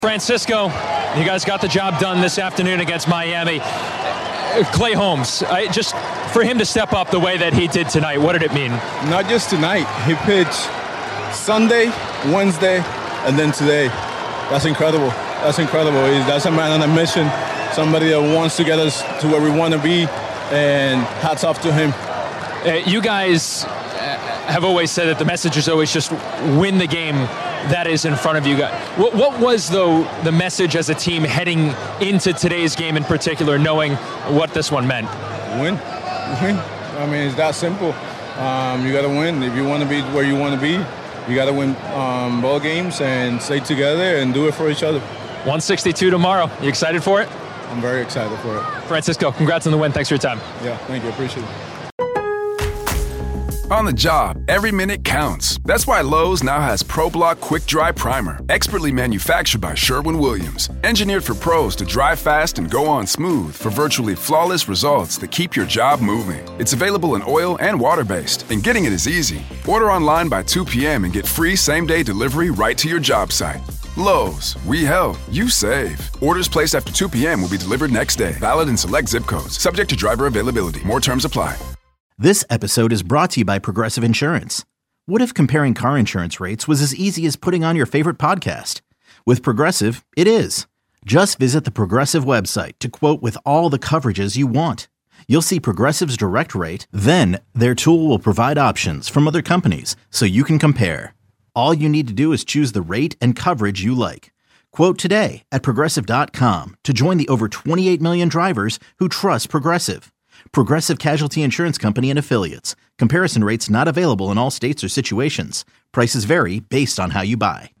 Francisco, you guys got the job done this afternoon against Miami. Clay Holmes, just for him to step up the way that he did tonight, what did it mean? Not just tonight. He pitched Sunday, Wednesday, and then today. That's incredible. That's a man on a mission, somebody that wants to get us to where we want to be, and hats off to him. You guys have always said that the message is always just win the game that is in front of you guys. What was, though, the message as a team heading into today's game in particular, knowing what this one meant? Win. I mean, it's that simple. You got to win. If you want to be where you want to be, you got to win ball games and stay together and do it for each other. 162 tomorrow. You excited for it? I'm very excited for it. Francisco, congrats on the win. Thanks for your time. Yeah, thank you. Appreciate it. On the job, every minute counts. That's why Lowe's now has ProBlock Quick Dry Primer, expertly manufactured by Sherwin-Williams. Engineered for pros to dry fast and go on smooth for virtually flawless results that keep your job moving. It's available in oil and water-based, and getting it is easy. Order online by 2 p.m. and get free same-day delivery right to your job site. Lowe's, we help, you save. Orders placed after 2 p.m. will be delivered next day. Valid in select zip codes. Subject to driver availability. More terms apply. This episode is brought to you by Progressive Insurance. What if comparing car insurance rates was as easy as putting on your favorite podcast? With Progressive, it is. Just visit the Progressive website to quote with all the coverages you want. You'll see Progressive's direct rate, then their tool will provide options from other companies so you can compare. All you need to do is choose the rate and coverage you like. Quote today at Progressive.com to join the over 28 million drivers who trust Progressive. Progressive Casualty Insurance Company and Affiliates. Comparison rates not available in all states or situations. Prices vary based on how you buy.